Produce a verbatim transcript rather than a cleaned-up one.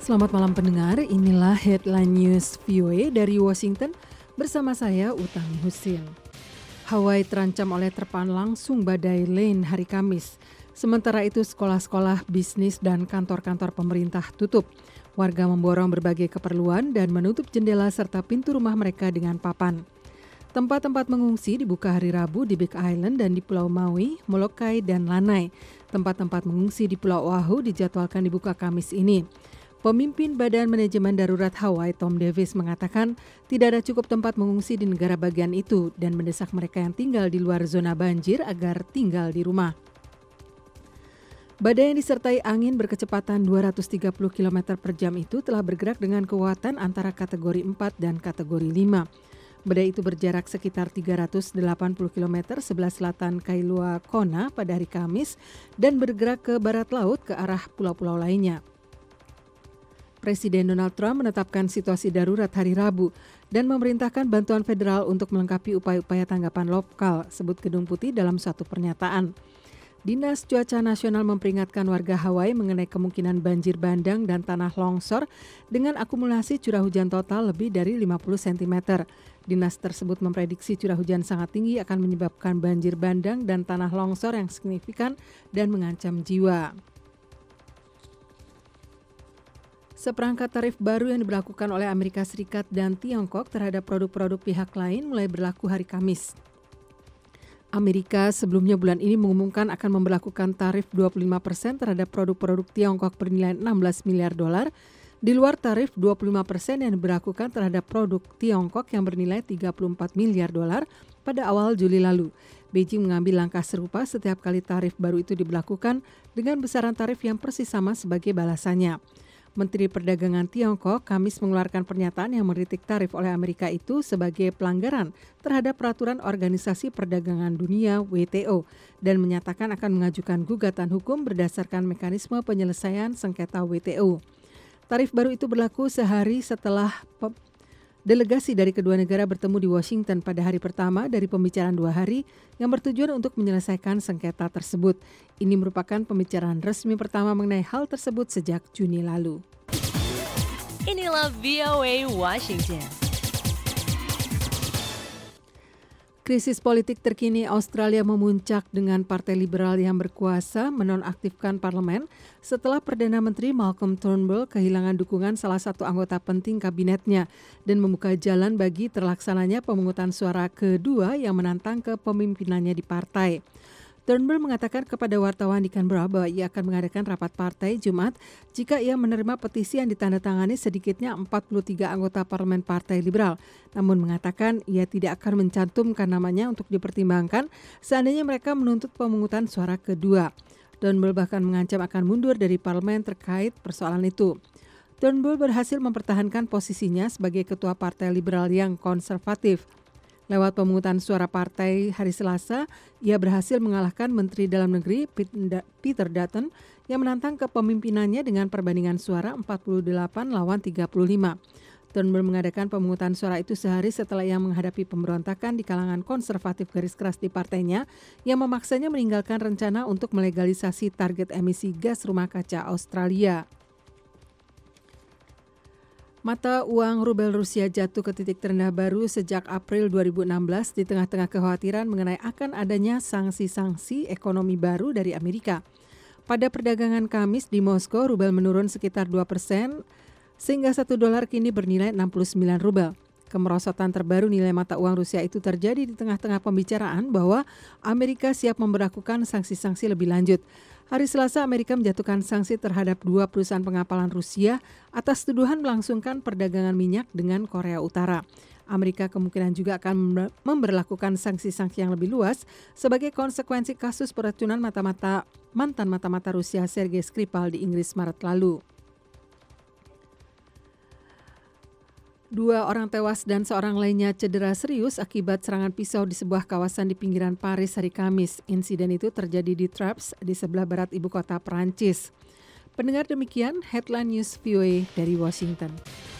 Selamat malam pendengar, inilah Headline News V O A dari Washington bersama saya Utami Husin. Hawaii terancam oleh terpaan langsung badai Lane hari Kamis. Sementara itu sekolah-sekolah, bisnis dan kantor-kantor pemerintah tutup. Warga memborong berbagai keperluan dan menutup jendela serta pintu rumah mereka dengan papan. Tempat-tempat mengungsi dibuka hari Rabu di Big Island dan di Pulau Maui, Molokai, dan Lanai. Tempat-tempat mengungsi di Pulau Oahu dijadwalkan dibuka Kamis ini. Pemimpin Badan Manajemen Darurat Hawaii, Tom Davis, mengatakan tidak ada cukup tempat mengungsi di negara bagian itu dan mendesak mereka yang tinggal di luar zona banjir agar tinggal di rumah. Badai yang disertai angin berkecepatan dua ratus tiga puluh kilometer per jam itu telah bergerak dengan kekuatan antara kategori empat dan kategori lima. Badai itu berjarak sekitar tiga ratus delapan puluh kilometer sebelah selatan Kailua Kona pada hari Kamis dan bergerak ke barat laut ke arah pulau-pulau lainnya. Presiden Donald Trump menetapkan situasi darurat hari Rabu dan memerintahkan bantuan federal untuk melengkapi upaya-upaya tanggapan lokal, sebut Gedung Putih dalam suatu pernyataan. Dinas Cuaca Nasional memperingatkan warga Hawaii mengenai kemungkinan banjir bandang dan tanah longsor dengan akumulasi curah hujan total lebih dari lima puluh sentimeter. Dinas tersebut memprediksi curah hujan sangat tinggi akan menyebabkan banjir bandang dan tanah longsor yang signifikan dan mengancam jiwa. Seperangkat tarif baru yang diberlakukan oleh Amerika Serikat dan Tiongkok terhadap produk-produk pihak lain mulai berlaku hari Kamis. Amerika sebelumnya bulan ini mengumumkan akan memberlakukan tarif dua puluh lima persen terhadap produk-produk Tiongkok bernilai enam belas miliar dolar, di luar tarif dua puluh lima persen yang diberlakukan terhadap produk Tiongkok yang bernilai tiga puluh empat miliar dolar pada awal Juli lalu. Beijing mengambil langkah serupa setiap kali tarif baru itu diberlakukan dengan besaran tarif yang persis sama sebagai balasannya. Menteri Perdagangan Tiongkok Kamis mengeluarkan pernyataan yang mengkritik tarif oleh Amerika itu sebagai pelanggaran terhadap peraturan Organisasi Perdagangan Dunia W T O dan menyatakan akan mengajukan gugatan hukum berdasarkan mekanisme penyelesaian sengketa W T O. Tarif baru itu berlaku sehari setelah pe- delegasi dari kedua negara bertemu di Washington pada hari pertama dari pembicaraan dua hari yang bertujuan untuk menyelesaikan sengketa tersebut. Ini merupakan pembicaraan resmi pertama mengenai hal tersebut sejak Juni lalu. Inilah V O A Washington. Krisis politik terkini Australia memuncak dengan Partai Liberal yang berkuasa menonaktifkan parlemen setelah Perdana Menteri Malcolm Turnbull kehilangan dukungan salah satu anggota penting kabinetnya dan membuka jalan bagi terlaksananya pemungutan suara kedua yang menantang kepemimpinannya di partai. Turnbull mengatakan kepada wartawan di Canberra bahwa ia akan mengadakan rapat partai Jumat jika ia menerima petisi yang ditandatangani sedikitnya empat puluh tiga anggota parlemen Partai Liberal. Namun mengatakan ia tidak akan mencantumkan namanya untuk dipertimbangkan seandainya mereka menuntut pemungutan suara kedua. Turnbull bahkan mengancam akan mundur dari parlemen terkait persoalan itu. Turnbull berhasil mempertahankan posisinya sebagai ketua Partai Liberal yang konservatif. Lewat pemungutan suara partai hari Selasa, ia berhasil mengalahkan Menteri Dalam Negeri Peter Dutton yang menantang kepemimpinannya dengan perbandingan suara empat puluh delapan lawan tiga puluh lima. Turnbull mengadakan pemungutan suara itu sehari setelah ia menghadapi pemberontakan di kalangan konservatif garis keras di partainya yang memaksanya meninggalkan rencana untuk melegalisasi target emisi gas rumah kaca Australia. Mata uang rubel Rusia jatuh ke titik terendah baru sejak April dua ribu enam belas di tengah-tengah kekhawatiran mengenai akan adanya sanksi-sanksi ekonomi baru dari Amerika. Pada perdagangan Kamis di Moskow, rubel menurun sekitar dua persen sehingga satu dolar kini bernilai enam puluh sembilan rubel. Kemerosotan terbaru nilai mata uang Rusia itu terjadi di tengah-tengah pembicaraan bahwa Amerika siap memberlakukan sanksi-sanksi lebih lanjut. Hari Selasa, Amerika menjatuhkan sanksi terhadap dua perusahaan pengapalan Rusia atas tuduhan melangsungkan perdagangan minyak dengan Korea Utara. Amerika kemungkinan juga akan memberlakukan sanksi-sanksi yang lebih luas sebagai konsekuensi kasus peracunan mata-mata mantan mata-mata Rusia Sergei Skripal di Inggris Maret lalu. Dua orang tewas dan seorang lainnya cedera serius akibat serangan pisau di sebuah kawasan di pinggiran Paris hari Kamis. Insiden itu terjadi di Trappes, di sebelah barat ibu kota Perancis. Pendengar, demikian Headline News V O A dari Washington.